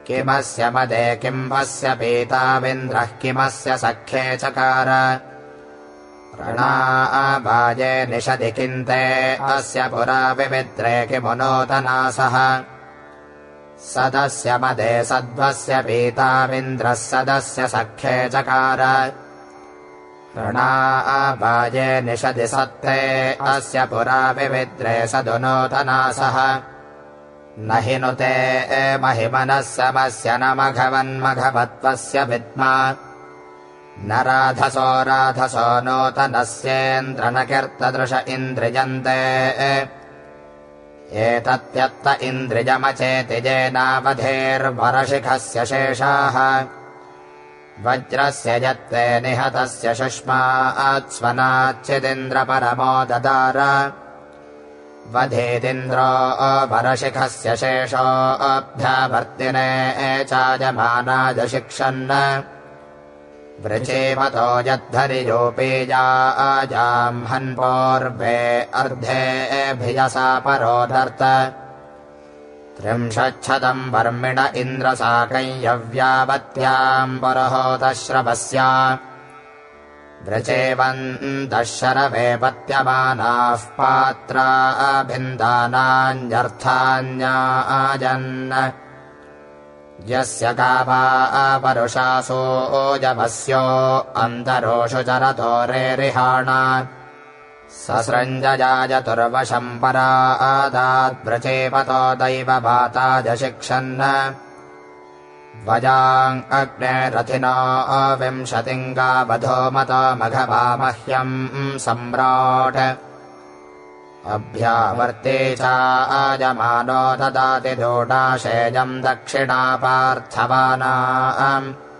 किमस्य मदे किम्बस्य पीताविन्द्रः किमस्य सख्ये चकार ऋणाभाजे निषदि किन्ते अस्य पुरा विविद्रे किमुनोतनासः सदस्य मदे सद्वस्य पीताविन्द्रः सदस्य सख्ये चकार ऋणाभाजे निषदि सत्ते अस्य पुरा विविद्रे सदुनोतनासः न हि नुते महिमनः समस्य न मघवन्मघवत्वस्य विद्मा न राधसो राधसो नूतनस्येन्द्र न कीर्तदृश इन्द्रियन्ते एतत्यत्त इन्द्रियमचेतिजेनावधेर्वरशिखस्य शेषाः वज्रस्य यत्ते निहतस्य शुष्मात्स्वनाच्चिदिन्द्रपरमो ददार वधेदिन्द्रो वरशिखस्य शेषो अभ्यावर्तिने चायमानाय शिक्षन् वृचेवतो यद्धरियोपीजाजाम्हन्पोर्वे अर्धेभियसा परोधर्त 30 वर्मिण इन्द्रसाकञ्यव्यावत्याम् पुरहोतश्रवस्या वृचेवन्तः शरवे पत्यमानाः पात्राभिन्दानान्यर्थान्याजन् यस्य गावा परुषासो ओजवस्यो अन्तरोषु चरतो रेरिहाणा ससृञ्जयाजतुर्वशम् परादाद्वृचेपतो दैववाताय शिक्षन् वजाम् अग्ने रथिनो 20 गावधो मतो मघवामह्यम् सम्राट् अभ्यावर्ते चायमानो ददाति दोडाशेयम् दक्षिणापार्थवानाम्